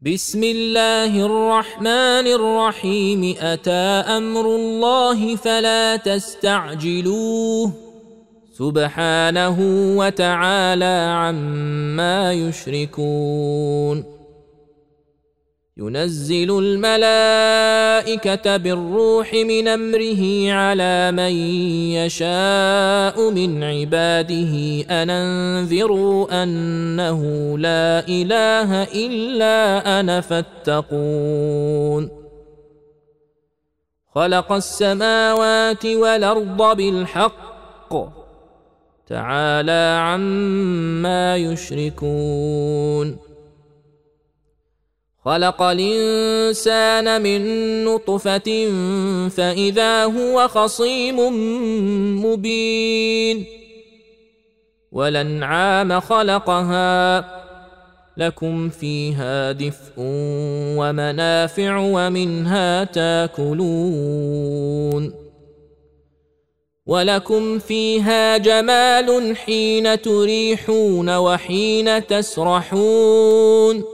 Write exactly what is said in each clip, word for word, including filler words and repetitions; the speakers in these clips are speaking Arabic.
بسم الله الرحمن الرحيم. أتى أمر الله فلا تستعجلوه سبحانه وتعالى عما يشركون. ينزل الملائكة بالروح من أمره على من يشاء من عباده أن أنذروا أنه لا إله إلا أنا فاتقون. خلق السماوات والأرض بالحق تعالى عما يشركون. خلق الإنسان من نطفة فإذا هو خصيم مبين. والأنعام خلقها لكم فيها دفء ومنافع ومنها تاكلون. ولكم فيها جمال حين تريحون وحين تسرحون.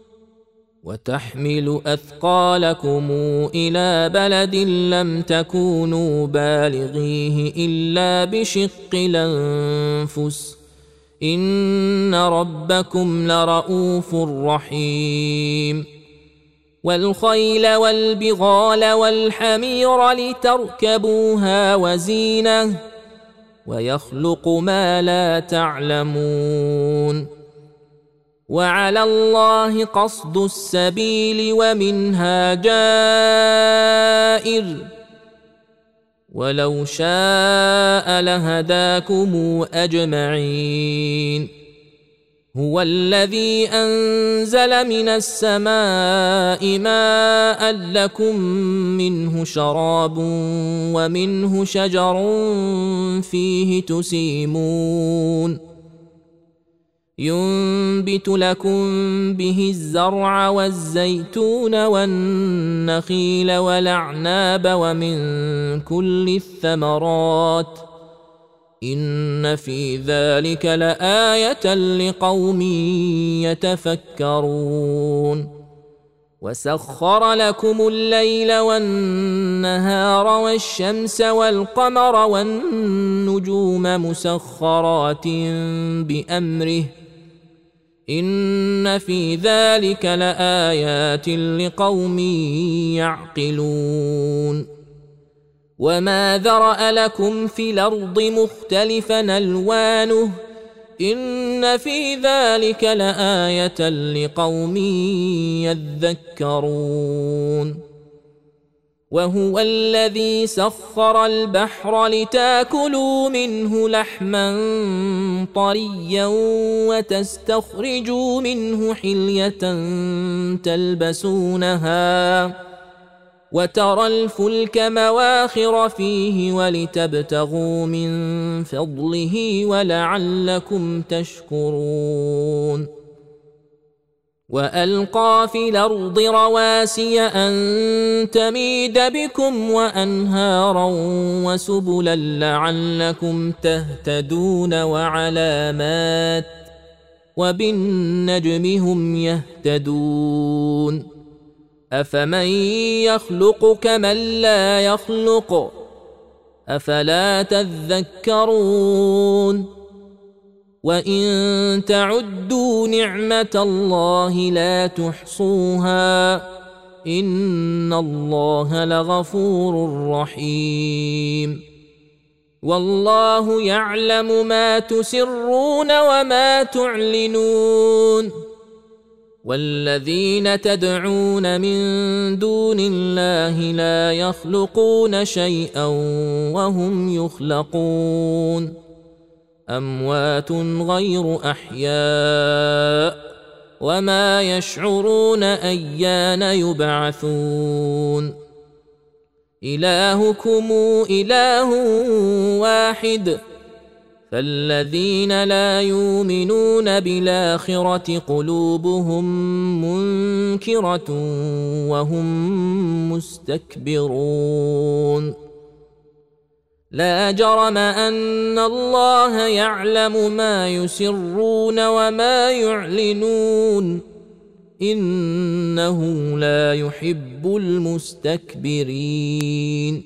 وتحمل أثقالكم إلى بلد لم تكونوا بالغيه إلا بشق الأنفس إن ربكم لرؤوف رحيم. والخيل والبغال والحمير لتركبوها وزينة ويخلق ما لا تعلمون. وعلى الله قصد السبيل ومنها جائر ولو شاء لهداكم أجمعين. هو الذي أنزل من السماء ماء لكم منه شراب ومنه شجر فيه تسيمون. ينبت لكم به الزرع والزيتون والنخيل والأعناب ومن كل الثمرات إن في ذلك لآية لقوم يتفكرون. وسخر لكم الليل والنهار والشمس والقمر والنجوم مسخرات بأمره إن في ذلك لآيات لقوم يعقلون. وما ذرأ لكم في الأرض مختلفا ألوانه إن في ذلك لآية لقوم يذكرون. وهو الذي سخر البحر لتاكلوا منه لحما طريا وتستخرجوا منه حلية تلبسونها وترى الفلك مواخر فيه ولتبتغوا من فضله ولعلكم تشكرون. وألقى في الأرض رواسي أن تميد بكم وأنهارا وسبلا لعلكم تهتدون وعلامات وبالنجم هم يهتدون. أفمن يخلق كمن لا يخلق أفلا تذكرون. وإن تعدوا نعمة الله لا تحصوها إن الله لغفور رحيم. والله يعلم ما تسرون وما تعلنون. والذين تدعون من دون الله لا يخلقون شيئا وهم يخلقون. أموات غير أحياء وما يشعرون أيان يبعثون. إلهكم إله واحد فالذين لا يؤمنون بالآخرة قلوبهم منكرة وهم مستكبرون. لا جرم أن الله يعلم ما يسرون وما يعلنون إنه لا يحب المستكبرين.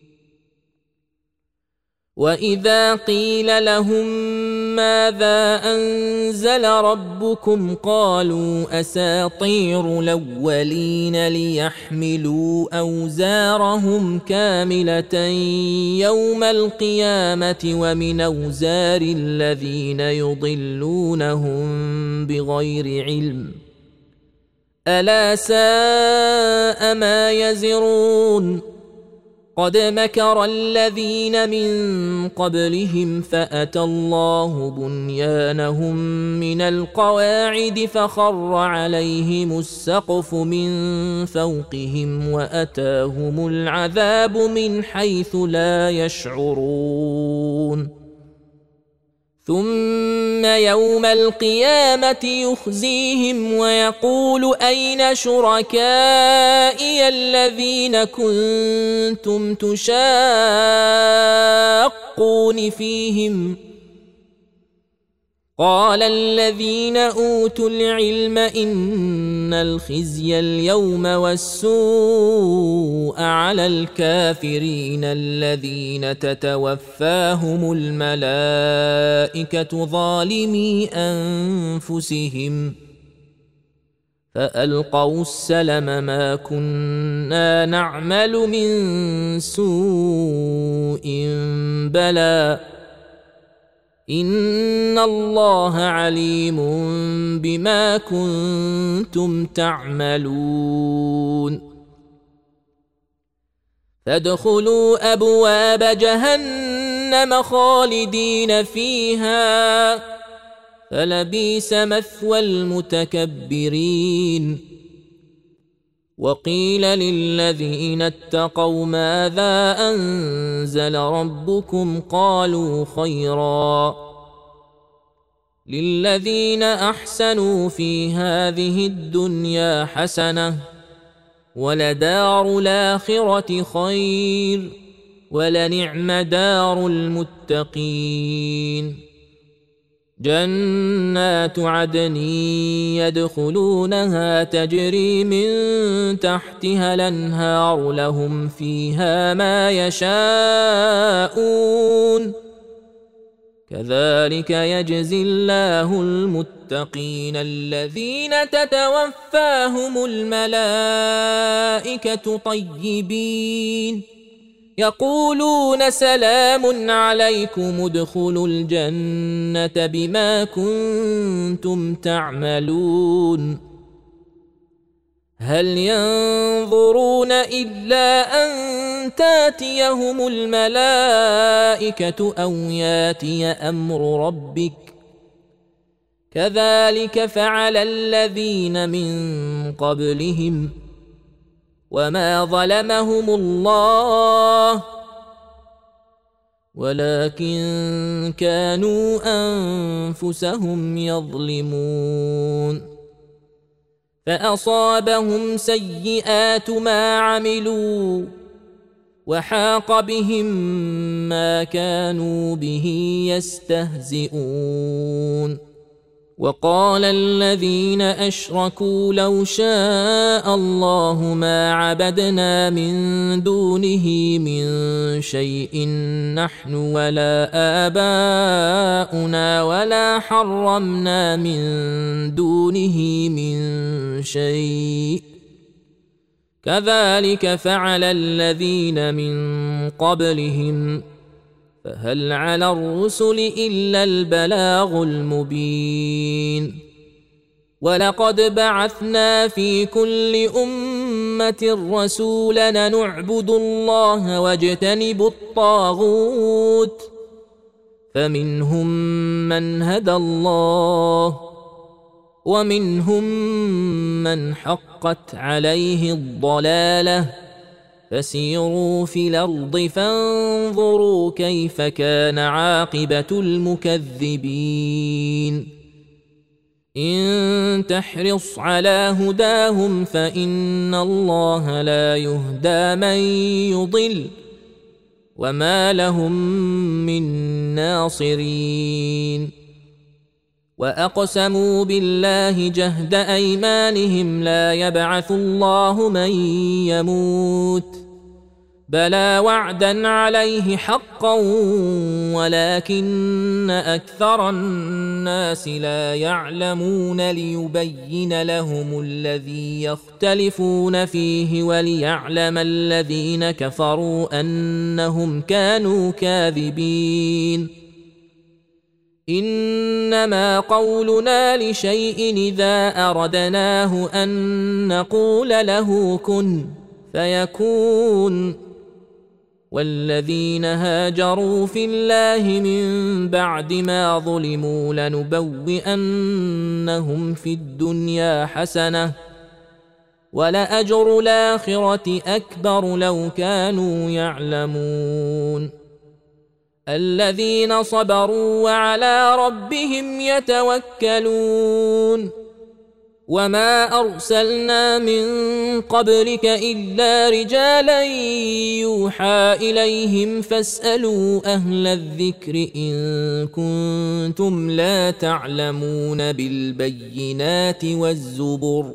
وإذا قيل لهم ماذا أنزل ربكم قالوا أساطير الأولين ليحملوا أوزارهم كاملة يوم القيامة ومن أوزار الذين يضلونهم بغير علم ألا ساء ما يزرون. قد مكر الذين من قبلهم فأتى الله بنيانهم من القواعد فخر عليهم السقف من فوقهم وأتاهم العذاب من حيث لا يشعرون. ثم يوم القيامة يخزيهم ويقول أين شركائي الذين كنتم تشاقون فيهم قال الذين أوتوا العلم إن الخزي اليوم والسوء على الكافرين الذين تتوفاهم الملائكة ظالمي أنفسهم فألقوا السلم ما كنا نعمل من سوء بلى إن الله عليم بما كنتم تعملون. فادخلوا أبواب جهنم خالدين فيها فلبئس مثوى المتكبرين. وقيل للذين اتقوا ماذا أنزل ربكم قالوا خيرا للذين أحسنوا في هذه الدنيا حسنة ولدار الآخرة خير ولنعم دار المتقين. جنات عدن يدخلونها تجري من تحتها الأنهار لهم فيها ما يشاءون كذلك يجزي الله المتقين الذين تتوفاهم الملائكة طيبين يقولون سلام عليكم ادخلوا الجنة بما كنتم تعملون. هل ينظرون إلا أن تاتيهم الملائكة أو ياتي أمر ربك كذلك فعل الذين من قبلهم وما ظلمهم الله ولكن كانوا أنفسهم يظلمون. فأصابهم سيئات ما عملوا وحاق بهم ما كانوا به يستهزئون. وقال الذين أشركوا لو شاء الله ما عبدنا من دونه من شيء نحن ولا آباؤنا ولا حرمنا من دونه من شيء كذلك فعل الذين من قبلهم فهل على الرسل إلا البلاغ المبين. ولقد بعثنا في كل أمة رسولا نعبد الله واجتنب الطاغوت فمنهم من هدى الله ومنهم من حقت عليه الضلالة فسيروا في الأرض فانظروا كيف كان عاقبة المكذبين. إن تحرص على هداهم فإن الله لا يهدى من يضل وما لهم من ناصرين. وأقسموا بالله جهد أيمانهم لا يبعث الله من يموت بلى وعدا عليه حقا ولكن أكثر الناس لا يعلمون ليبين لهم الذي يختلفون فيه وليعلم الذين كفروا أنهم كانوا كاذبين إنما قولنا لشيء إذا أردناه أن نقول له كن فيكون والذين هاجروا في الله من بعد ما ظلموا لنبوئنهم في الدنيا حسنة ولأجر الآخرة أكبر لو كانوا يعلمون الذين صبروا وعلى ربهم يتوكلون وما أرسلنا من قبلك إلا رجالا يوحى إليهم فاسألوا أهل الذكر إن كنتم لا تعلمون بالبينات والزبر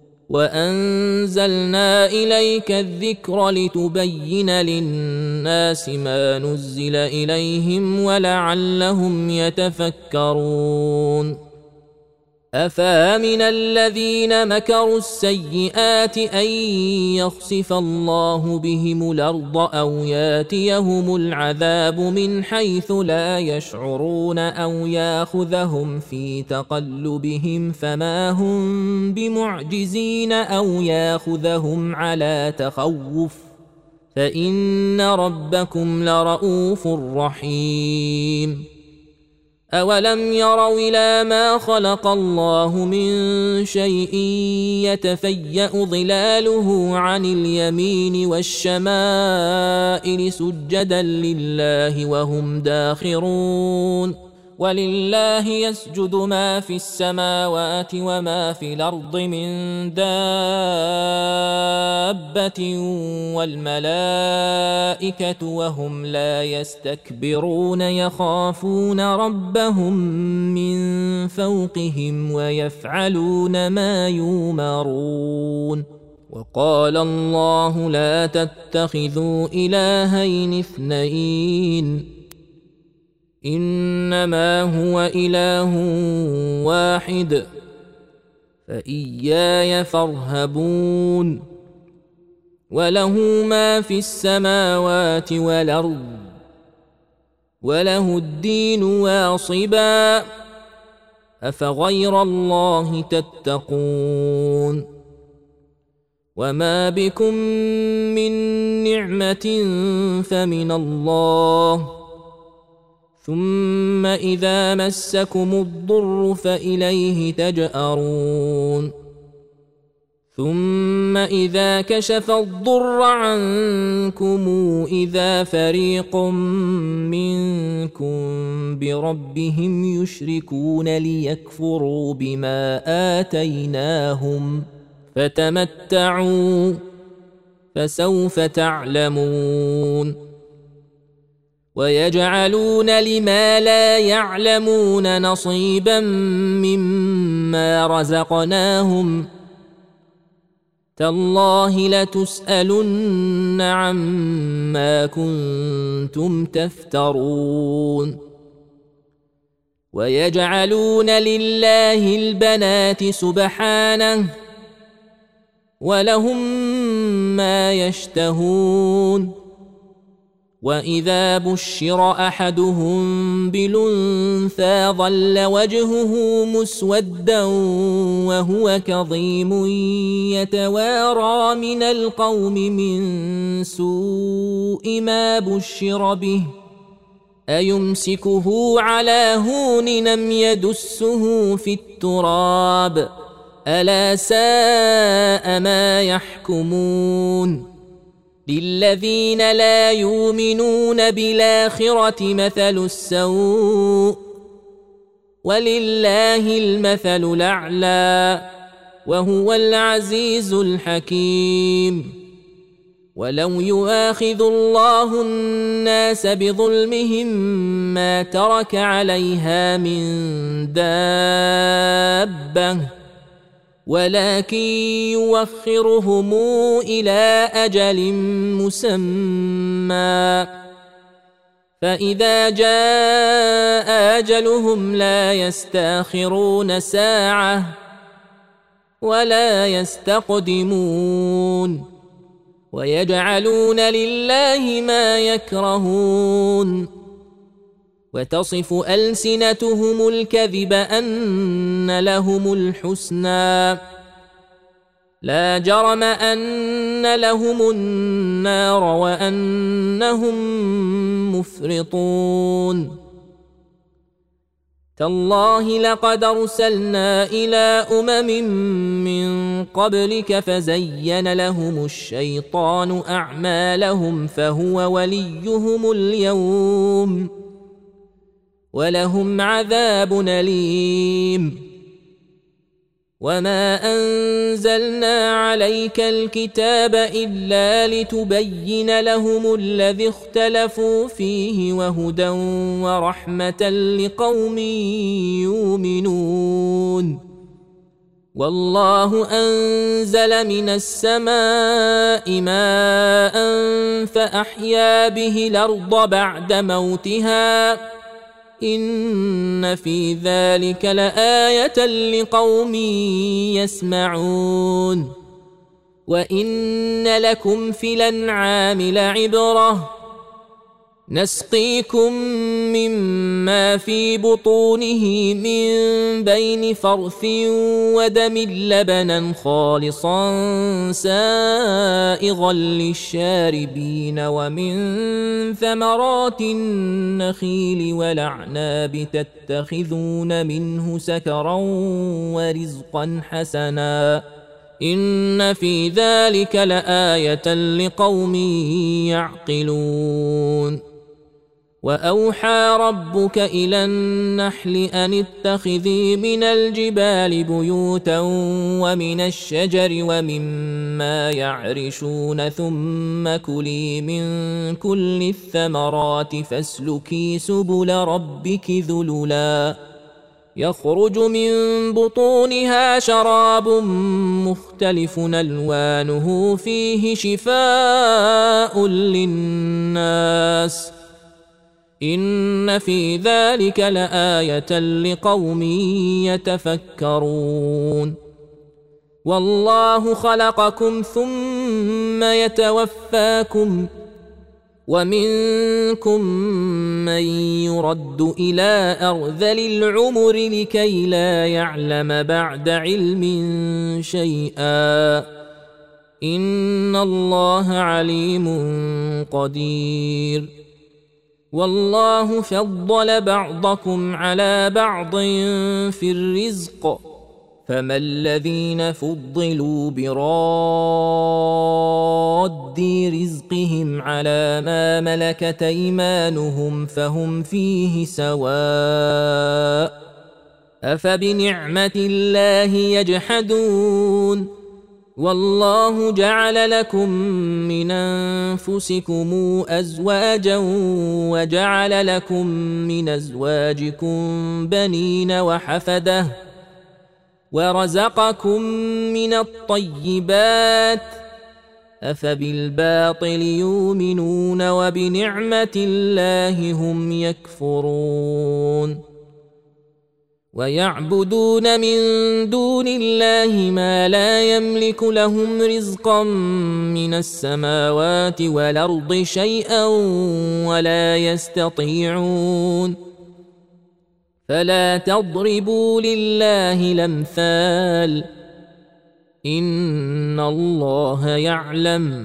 وأنزلنا إليك الذكر لتبين للناس ما نزل إليهم ولعلهم يتفكرون أفامن الذين مكروا السيئات أن يخسف الله بهم الأرض أو ياتيهم العذاب من حيث لا يشعرون أو ياخذهم في تقلبهم فما هم بمعجزين أو ياخذهم على تخوف فإن ربكم لرؤوف رحيم أولم يروا إلى ما خلق الله من شيء يتفيأ ظلاله عن اليمين والشمائل سجدا لله وهم داخرون ولله يسجد ما في السماوات وما في الأرض من دابة والملائكة وهم لا يستكبرون يخافون ربهم من فوقهم ويفعلون ما يؤمرون وقال الله لا تتخذوا إلهين اثنين إنما هو إله واحد فإياي فارهبون وله ما في السماوات والأرض وله الدين واصبا أفغير الله تتقون وما بكم من نعمة فمن الله ثم إذا مسكم الضر فإليه تجأرون ثم إذا كشف الضر عنكم إذا فريق منكم بربهم يشركون ليكفروا بما آتيناهم فتمتعوا فسوف تعلمون ويجعلون لما لا يعلمون نصيبا مما رزقناهم تالله لتسألن عما كنتم تفترون ويجعلون لله البنات سبحانه ولهم ما يشتهون وإذا بشر أحدهم بالأنثى ظل وجهه مسودا وهو كظيم يتوارى من القوم من سوء ما بشر به أيمسكه على هون أم يدسه في التراب ألا ساء ما يحكمون للذين لا يؤمنون بالآخرة مثل السوء ولله المثل الأعلى وهو العزيز الحكيم ولو يؤاخذ الله الناس بظلمهم ما ترك عليها من دابة ولكن يوخرهم إلى أجل مسمى فإذا جاء أجلهم لا يستأخرون ساعة ولا يستقدمون ويجعلون لله ما يكرهون وتصف ألسنتهم الكذب أن لهم الحسنى لا جرم أن لهم النار وأنهم مفرطون تالله لقد أرسلنا إلى أمم من قبلك فزين لهم الشيطان أعمالهم فهو وليهم اليوم ولهم عذاب أليم وما أنزلنا عليك الكتاب إلا لتبين لهم الذي اختلفوا فيه وهدى ورحمة لقوم يؤمنون والله أنزل من السماء ماء فأحيا به الأرض بعد موتها إن في ذلك لآية لقوم يسمعون وإن لكم في الأنعام لعبرة نسقيكم مما في بطونه من بين فرث ودم لبنا خالصا سائغا للشاربين ومن ثمرات النخيل والأعناب تتخذون منه سكرا ورزقا حسنا إن في ذلك لآية لقوم يعقلون وأوحى ربك إلى النحل أن اتخذي من الجبال بيوتا ومن الشجر ومما يعرشون ثم كلي من كل الثمرات فاسلكي سبل ربك ذللا يخرج من بطونها شراب مختلف ألوانه فيه شفاء للناس إن في ذلك لآية لقوم يتفكرون والله خلقكم ثم يتوفاكم ومنكم من يرد إلى أرذل العمر لكي لا يعلم بعد علم شيئا إن الله عليم قدير والله فضل بعضكم على بعض في الرزق فما الذين فضلوا براد رزقهم على ما ملكت أيمانهم فهم فيه سواء أفبنعمة الله يجحدون والله جعل لكم من أنفسكم أزواجا وجعل لكم من أزواجكم بنين وحفدة ورزقكم من الطيبات أفبالباطل يؤمنون وبنعمة الله هم يكفرون ويعبدون من دون الله ما لا يملك لهم رزقا من السماوات والأرض شيئا ولا يستطيعون فلا تضربوا لله الأمثال إن الله يعلم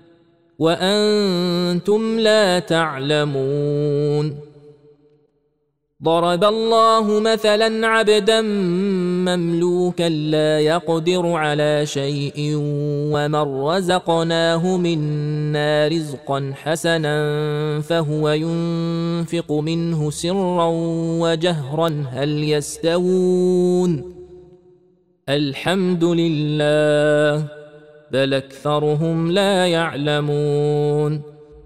وأنتم لا تعلمون ضرب الله مثلا عبدا مملوكا لا يقدر على شيء ومن رزقناه منا رزقا حسنا فهو ينفق منه سرا وجهرا هل يستوون الحمد لله بل أكثرهم لا يعلمون.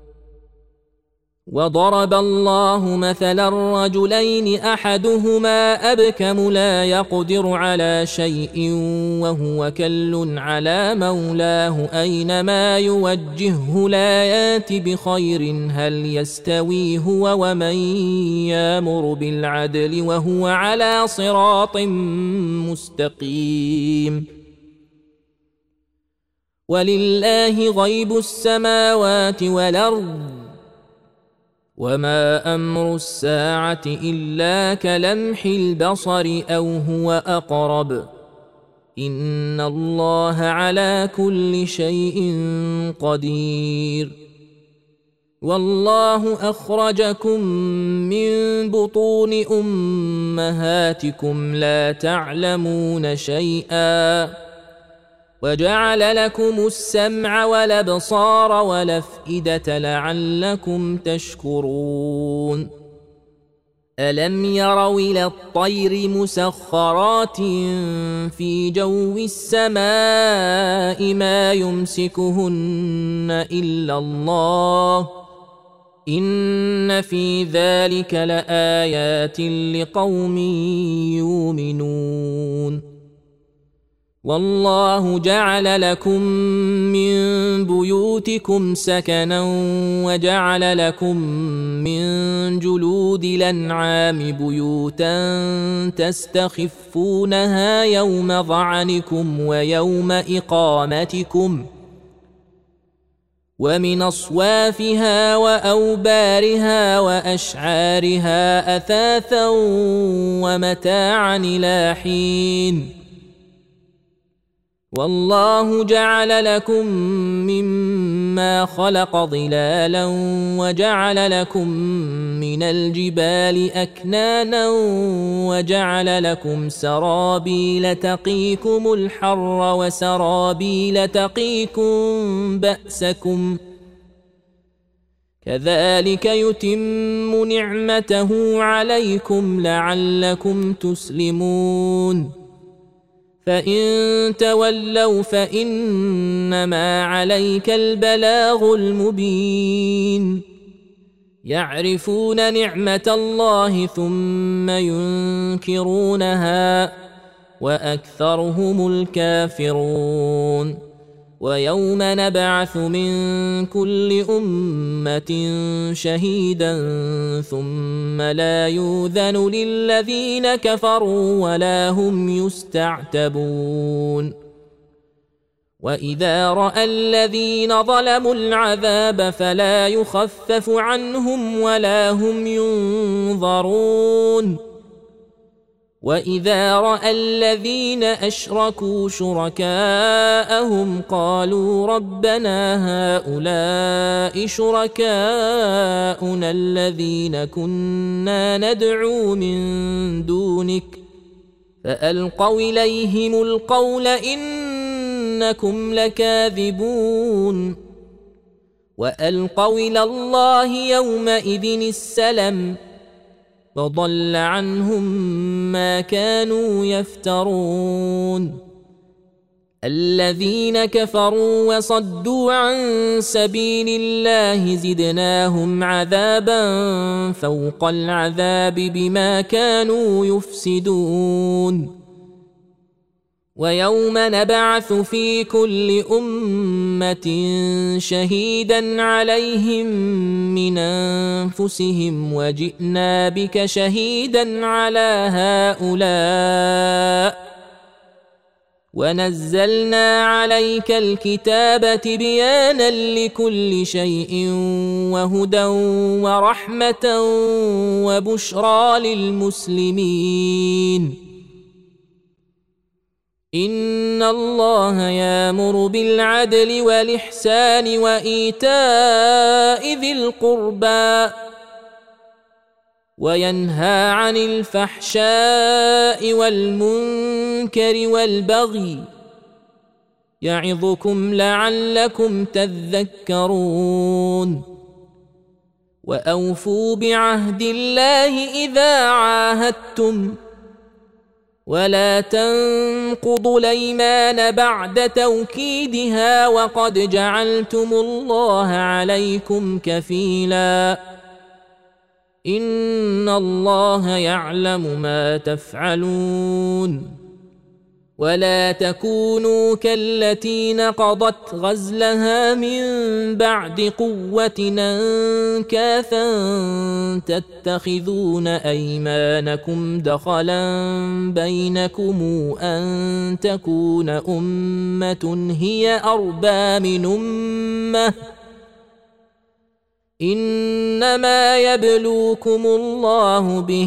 وضرب الله مثلا رجلين أحدهما أبكم لا يقدر على شيء وهو كل على مولاه أينما يوجهه لا يات بخير هل يستوي هو ومن يامر بالعدل وهو على صراط مستقيم. ولله غيب السماوات والأرض وما أمر الساعة إلا كلمح البصر أو هو أقرب إن الله على كل شيء قدير. والله أخرجكم من بطون أمهاتكم لا تعلمون شيئا وجعل لكم السمع والأبصار والأفئدة لعلكم تشكرون. ألم يروا إلى الطير مسخرات في جو السماء ما يمسكهن إلا الله إن في ذلك لآيات لقوم يؤمنون. والله جعل لكم من بيوتكم سكنا وجعل لكم من جلود الأنعام بيوتا تستخفونها يوم ظعنكم ويوم إقامتكم ومن أصوافها وأوبارها وأشعارها أثاثا ومتاعا إلى حين. والله جعل لكم مما خلق ظلالا وجعل لكم من الجبال أكنانا وجعل لكم سرابيل تقيكم الحر وسرابيل تقيكم بأسكم كذلك يتم نعمته عليكم لعلكم تسلمون. فإن تولوا فإنما عليك البلاغ المبين. يعرفون نعمة الله ثم ينكرونها وأكثرهم الكافرون. ويوم نبعث من كل أمة شهيدا ثم لا يؤذن للذين كفروا ولا هم يستعتبون. وإذا رأى الذين ظلموا العذاب فلا يخفف عنهم ولا هم ينظرون. وإذا رأى الذين أشركوا شركاءهم قالوا ربنا هؤلاء شركاؤنا الذين كنا ندعو من دونك فألقوا إليهم القول إنكم لكاذبون. وألقوا إلى الله يومئذ السلم فضل عنهم ما كانوا يفترون. الذين كفروا وصدوا عن سبيل الله زدناهم عذابا فوق العذاب بما كانوا يفسدون. ويوم نبعث في كل أمة شهيدا عليهم من أنفسهم وجئنا بك شهيدا على هؤلاء ونزلنا عليك الكتاب تبيانا لكل شيء وهدى ورحمة وبشرى للمسلمين. إن الله يأمر بالعدل والإحسان وإيتاء ذي القربى وينهى عن الفحشاء والمنكر والبغي يعظكم لعلكم تذكرون. وأوفوا بعهد الله إذا عاهدتم ولا تنقضوا الايمان بعد توكيدها وقد جعلتم الله عليكم كفيلا ان الله يعلم ما تفعلون ولا تكونوا كالتي نقضت غزلها من بعد قوة أنكاثا تتخذون أيمانكم دخلا بينكم أن تكون أمة هي أربى من أمة إنما يبلوكم الله به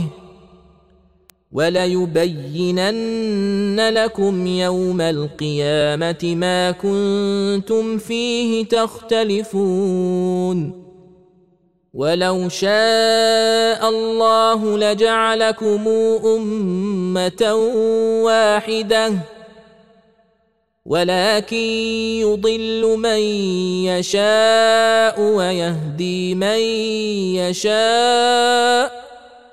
وليبينن لكم يوم القيامة ما كنتم فيه تختلفون ولو شاء الله لجعلكم أمة واحدة ولكن يضل من يشاء ويهدي من يشاء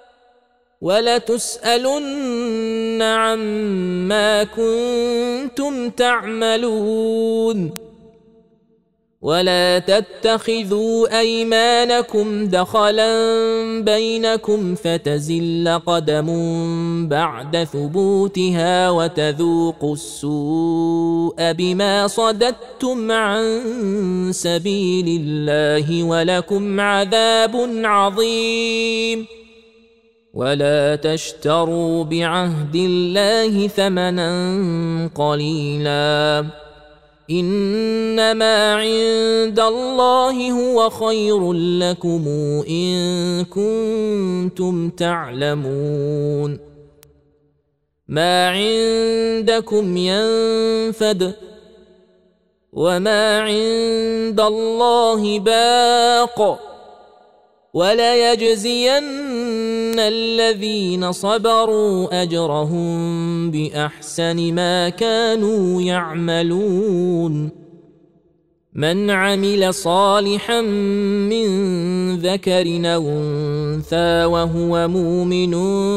ولتسألن عما كنتم تعملون ولا تتخذوا أيمانكم دخلا بينكم فتزل قدم بعد ثبوتها وتذوقوا السوء بما صددتم عن سبيل الله ولكم عذاب عظيم ولا تشتروا بعهد الله ثمنا قليلا إنما عند الله هو خير لكم إن كنتم تعلمون ما عندكم ينفد وما عند الله باق وليجزين الذين صبروا أجرهم بأحسن ما كانوا يعملون من عمل صالحا من ذكر أو أنثى وهو مؤمن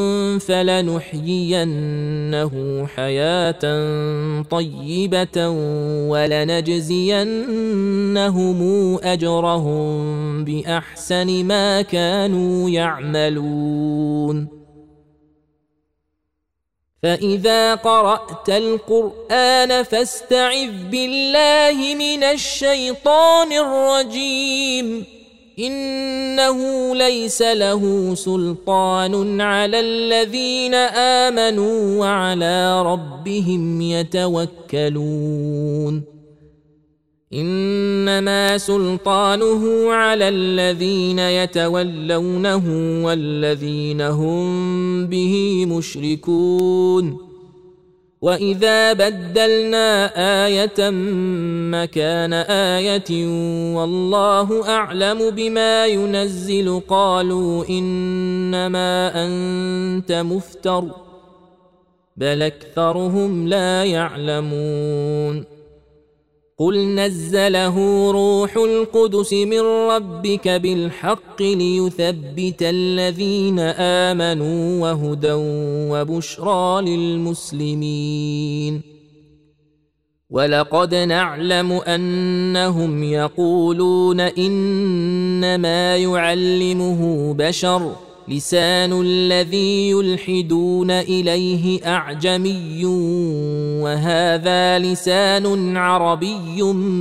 فلنحيينه حياة طيبة ولنجزينهم أجرهم بأحسن ما كانوا يعملون فإذا قرأت القرآن فاستعذ بالله من الشيطان الرجيم إنه ليس له سلطان على الذين آمنوا وعلى ربهم يتوكلون إنما سلطانه على الذين يتولونه والذين هم به مشركون وإذا بدلنا آية مكان آية والله أعلم بما ينزل قالوا إنما أنت مفتر بل أكثرهم لا يعلمون قل نزله روح القدس من ربك بالحق ليثبت الذين آمنوا وهدى وبشرى للمسلمين ولقد نعلم أنهم يقولون إنما يعلمه بشر لسان الذي يلحدون إليه أعجمي وهذا لسان عربي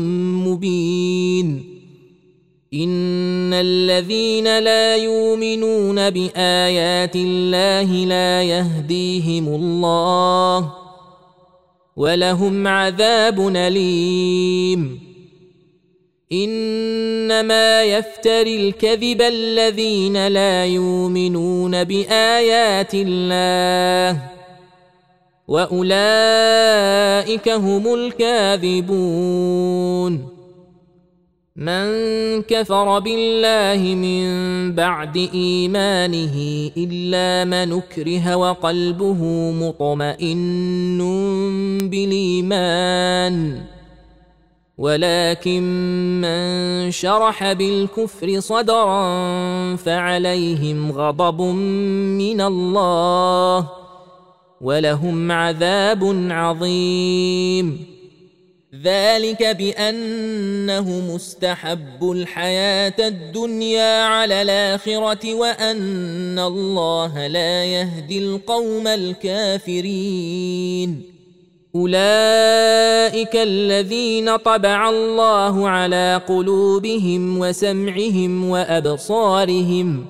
مبين إن الذين لا يؤمنون بآيات الله لا يهديهم الله ولهم عذاب أليم إنما يفتري الكذب الذين لا يؤمنون بآيات الله وأولئك هم الكاذبون من كفر بالله من بعد إيمانه إلا من أكره وقلبه مطمئن بالإيمان ولكن من شرح بالكفر صدرا فعليهم غضب من الله ولهم عذاب عظيم. ذلك بأنه مستحب الحياة الدنيا على الآخرة وأن الله لا يهدي القوم الكافرين. أولئك الذين طبع الله على قلوبهم وسمعهم وأبصارهم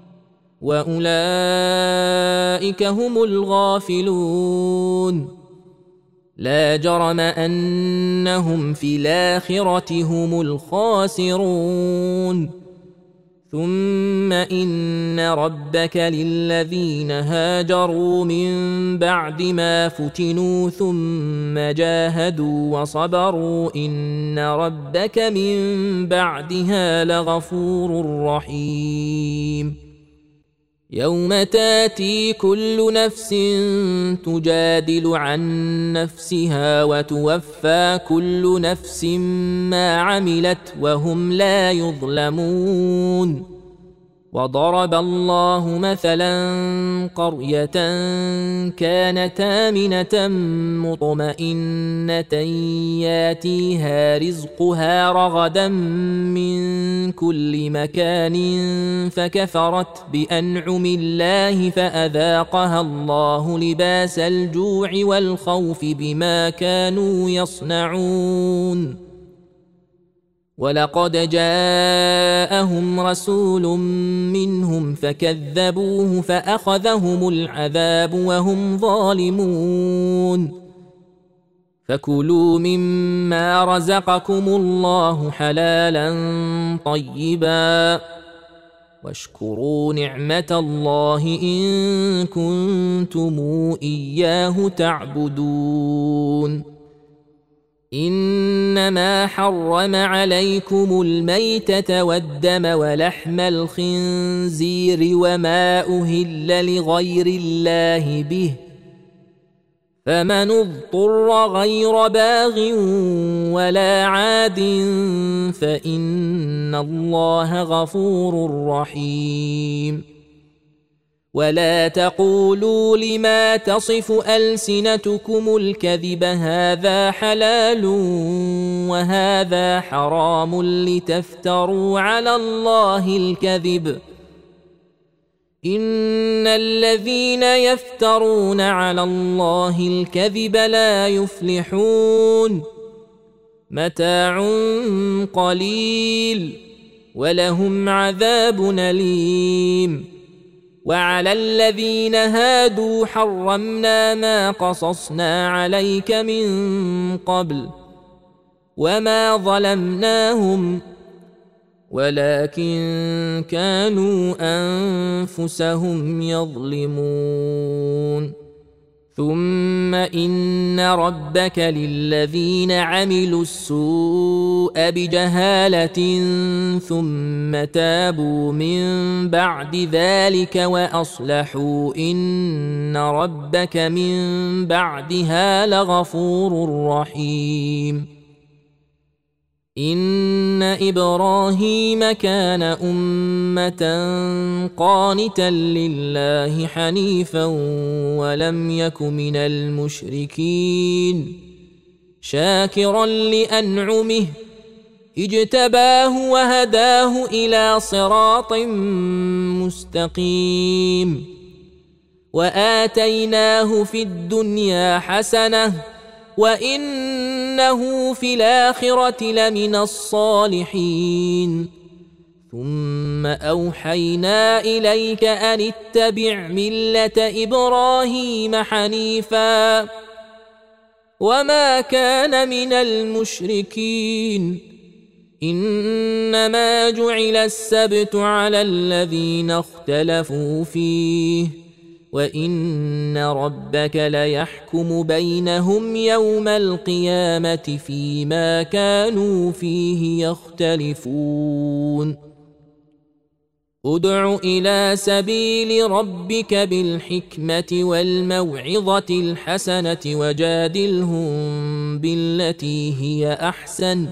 وأولئك هم الغافلون. لا جرم أنهم في الآخرة هم الخاسرون. ثم إن ربك للذين هاجروا من بعد ما فتنوا ثم جاهدوا وصبروا إن ربك من بعدها لغفور رحيم. يوم تاتي كل نفس تجادل عن نفسها وتوفى كل نفس ما عملت وهم لا يظلمون. وضرب الله مثلا قرية كانت آمنة مطمئنة ياتيها رزقها رغدا من كل مكان فكفرت بأنعم الله فأذاقها الله لباس الجوع والخوف بما كانوا يصنعون. ولقد جاءهم رسول منهم فكذبوه فأخذهم العذاب وهم ظالمون. فكلوا مما رزقكم الله حلالا طيبا واشكروا نعمة الله إن كنتم إياه تعبدون. إنما حرم عليكم الميتة والدم ولحم الخنزير وما أهل لغير الله به فمن اضطر غير باغ ولا عاد فإن الله غفور رحيم. ولا تقولوا لما تصف ألسنتكم الكذب هذا حلال وهذا حرام لتفتروا على الله الكذب إن الذين يفترون على الله الكذب لا يفلحون. متاع قليل ولهم عذاب أليم. وعلى الذين هادوا حرمنا ما قصصنا عليك من قبل وما ظلمناهم ولكن كانوا أنفسهم يظلمون. ثم إن ربك للذين عملوا السوء بجهالة ثم تابوا من بعد ذلك وأصلحوا إن ربك من بعدها لغفور رحيم. إن إبراهيم كان أمة قانتا لله حنيفا ولم يك من المشركين شاكرا لأنعمه اجتباه وهداه إلى صراط مستقيم. وآتيناه في الدنيا حسنة وإنه في الآخرة لمن الصالحين. ثم أوحينا إليك أن اتبع ملة إبراهيم حنيفا وما كان من المشركين. إنما جعل السبت على الذين اختلفوا فيه وإن ربك ليحكم بينهم يوم القيامة فيما كانوا فيه يختلفون. ادع إلى سبيل ربك بالحكمة والموعظة الحسنة وجادلهم بالتي هي أحسن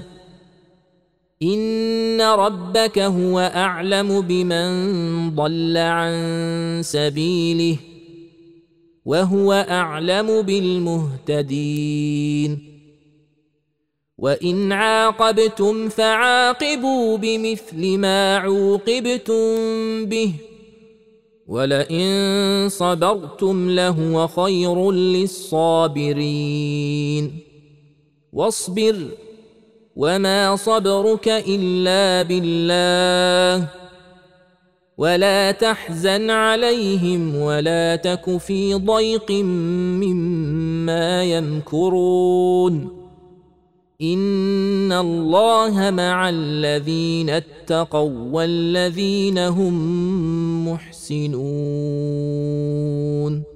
إن ربك هو أعلم بمن ضل عن سبيله وهو أعلم بالمهتدين. وإن عاقبتم فعاقبوا بمثل ما عوقبتم به ولئن صبرتم لهو خير للصابرين. واصبر وما صبرك إلا بالله ولا تحزن عليهم ولا تك في ضيق مما يمكرون. إن الله مع الذين اتقوا والذين هم محسنون.